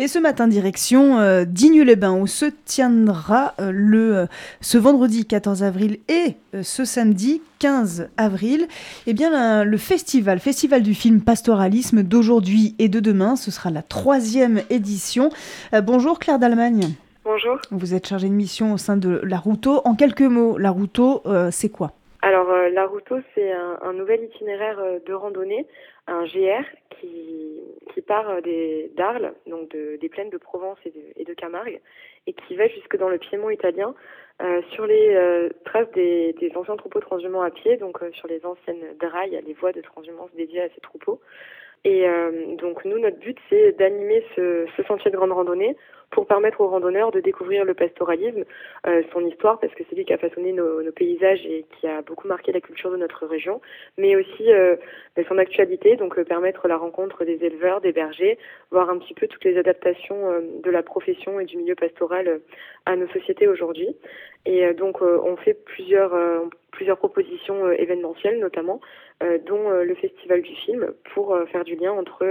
Et ce matin, direction Digne-les-Bains, où se tiendra ce vendredi 14 avril et ce samedi 15 avril, eh bien, le festival du film Pastoralisme d'aujourd'hui et de demain. Ce sera la 3e édition. Bonjour Claire d'Allemagne. Bonjour. Vous êtes chargée de mission au sein de la Routo. En quelques mots, la Routo, c'est quoi? Alors, la Routo, c'est un nouvel itinéraire de randonnée, un GR qui part d'Arles, donc des plaines de Provence et de Camargue, et qui va jusque dans le Piémont italien, sur les traces des anciens troupeaux transhumants à pied, donc sur les anciennes drailles, les voies de transhumance dédiées à ces troupeaux. Et donc nous, notre but, c'est d'animer ce sentier de grande randonnée pour permettre aux randonneurs de découvrir le pastoralisme, son histoire, parce que c'est lui qui a façonné nos paysages et qui a beaucoup marqué la culture de notre région, mais aussi son actualité, donc permettre la rencontre des éleveurs, des bergers, voir un petit peu toutes les adaptations de la profession et du milieu pastoral à nos sociétés aujourd'hui. Et donc on fait plusieurs propositions événementielles notamment, dont le Festival du film, pour faire du lien entre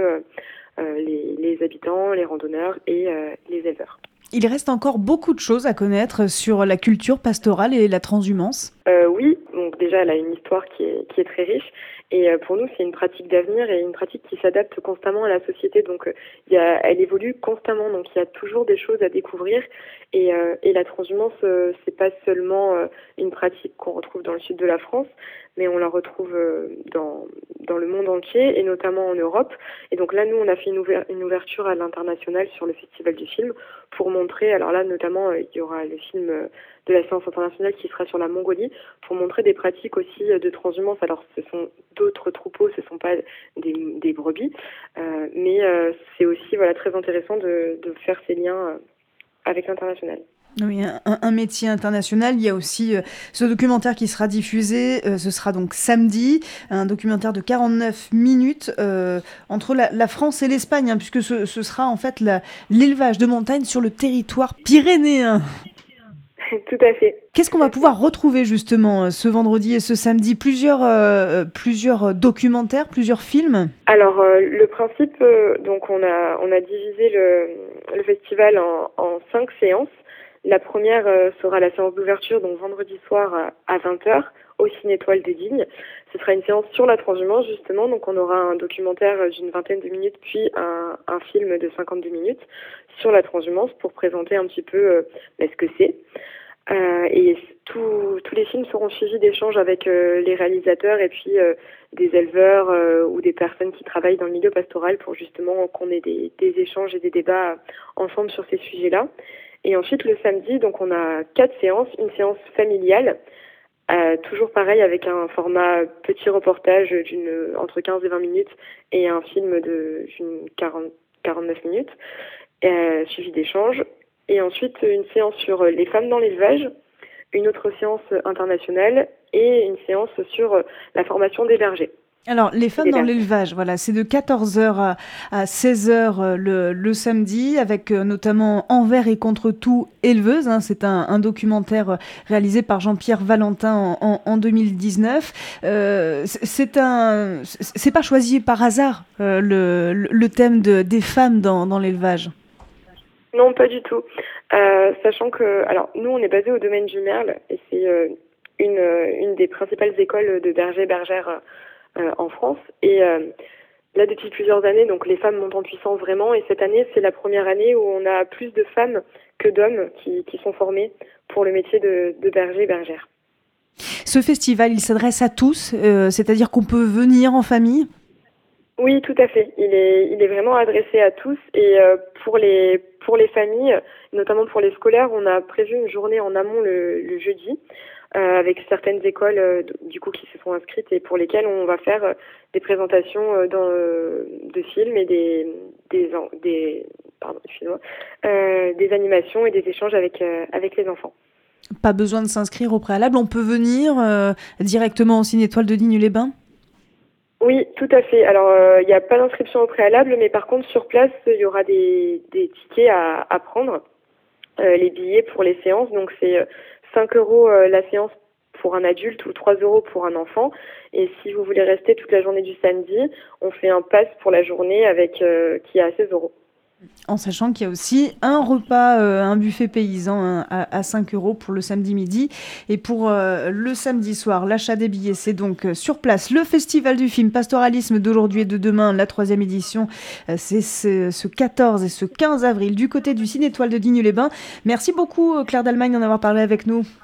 les habitants, les randonneurs et les éleveurs. Il reste encore beaucoup de choses à connaître sur la culture pastorale et la transhumance. Oui, donc déjà elle a une histoire qui est très riche et pour nous c'est une pratique d'avenir et une pratique qui s'adapte constamment à la société, donc elle évolue constamment, donc il y a toujours des choses à découvrir et la transhumance c'est pas seulement une pratique qu'on retrouve dans le sud de la France, mais on la retrouve dans le monde entier et notamment en Europe. Et donc là nous on a fait une ouverture à l'international sur le Festival du film pour montrer, alors là notamment il y aura le film de la séance internationale qui sera sur la Mongolie, pour montrer des pratiques aussi de transhumance. Alors ce sont d'autres troupeaux, ce ne sont pas des brebis, mais c'est aussi très intéressant de faire ces liens avec l'international. Oui, un métier international. Il y a aussi ce documentaire qui sera diffusé, ce sera donc samedi, un documentaire de 49 minutes entre la France et l'Espagne, hein, puisque ce sera en fait l'élevage de montagne sur le territoire pyrénéen. Tout à fait. Qu'est-ce qu'on va pouvoir retrouver justement ce vendredi et ce samedi? Plusieurs documentaires, plusieurs films? Alors le principe, donc on a divisé le festival en 5 séances. La première sera la séance d'ouverture, donc vendredi soir à 20h au Ciné-Étoile des Dignes. Ce sera une séance sur la transhumance justement, donc on aura un documentaire d'une vingtaine de minutes puis un film de 52 minutes sur la transhumance pour présenter un petit peu ce que c'est. Et tous les films seront suivis d'échanges avec les réalisateurs et puis des éleveurs ou des personnes qui travaillent dans le milieu pastoral pour justement qu'on ait des échanges et des débats ensemble sur ces sujets-là. Et ensuite le samedi, donc on a 4 séances, une séance familiale, toujours pareil avec un format petit reportage entre 15 et 20 minutes et un film d'une 49 minutes, suivi d'échanges. Et ensuite, une séance sur les femmes dans l'élevage, une autre séance internationale et une séance sur la formation des bergers. Alors, les Et femmes des dans bergères. l'élevage, voilà, c'est de 14 heures à 16 heures le samedi, avec notamment Envers et contre tout éleveuse, hein. C'est un documentaire réalisé par Jean-Pierre Valentin en 2019. C'est pas choisi par hasard le thème des femmes dans l'élevage. Non, pas du tout. Sachant que, alors, nous, on est basé au domaine du Merle et c'est une des principales écoles de bergers-bergères en France. Et là, depuis plusieurs années, donc les femmes montent en puissance vraiment. Et cette année, c'est la première année où on a plus de femmes que d'hommes qui sont formés pour le métier de berger-bergère. Ce festival, il s'adresse à tous, c'est-à-dire qu'on peut venir en famille. Oui, tout à fait. Il est vraiment adressé à tous et pour les familles, notamment pour les scolaires, on a prévu une journée en amont le jeudi avec certaines écoles du coup qui se sont inscrites et pour lesquelles on va faire des présentations de films et pardon, excusez-moi, des animations et des échanges avec les enfants. Pas besoin de s'inscrire au préalable, on peut venir directement au Ciné-Étoile de Digne-les-Bains. Oui, tout à fait. Alors, il n'y a pas d'inscription au préalable, mais par contre, sur place, il y aura des tickets à prendre, les billets pour les séances. Donc, c'est 5 euros la séance pour un adulte ou 3 euros pour un enfant. Et si vous voulez rester toute la journée du samedi, on fait un pass pour la journée qui est à 16 euros. En sachant qu'il y a aussi un repas, un buffet paysan hein, à 5 euros pour le samedi midi. Et pour le samedi soir, l'achat des billets, c'est donc sur place. Le festival du film Pastoralisme d'aujourd'hui et de demain, la 3e édition, c'est ce 14 et ce 15 avril du côté du Ciné-Étoile de Digne-les-Bains. Merci beaucoup Claire Dalmagne d'en avoir parlé avec nous.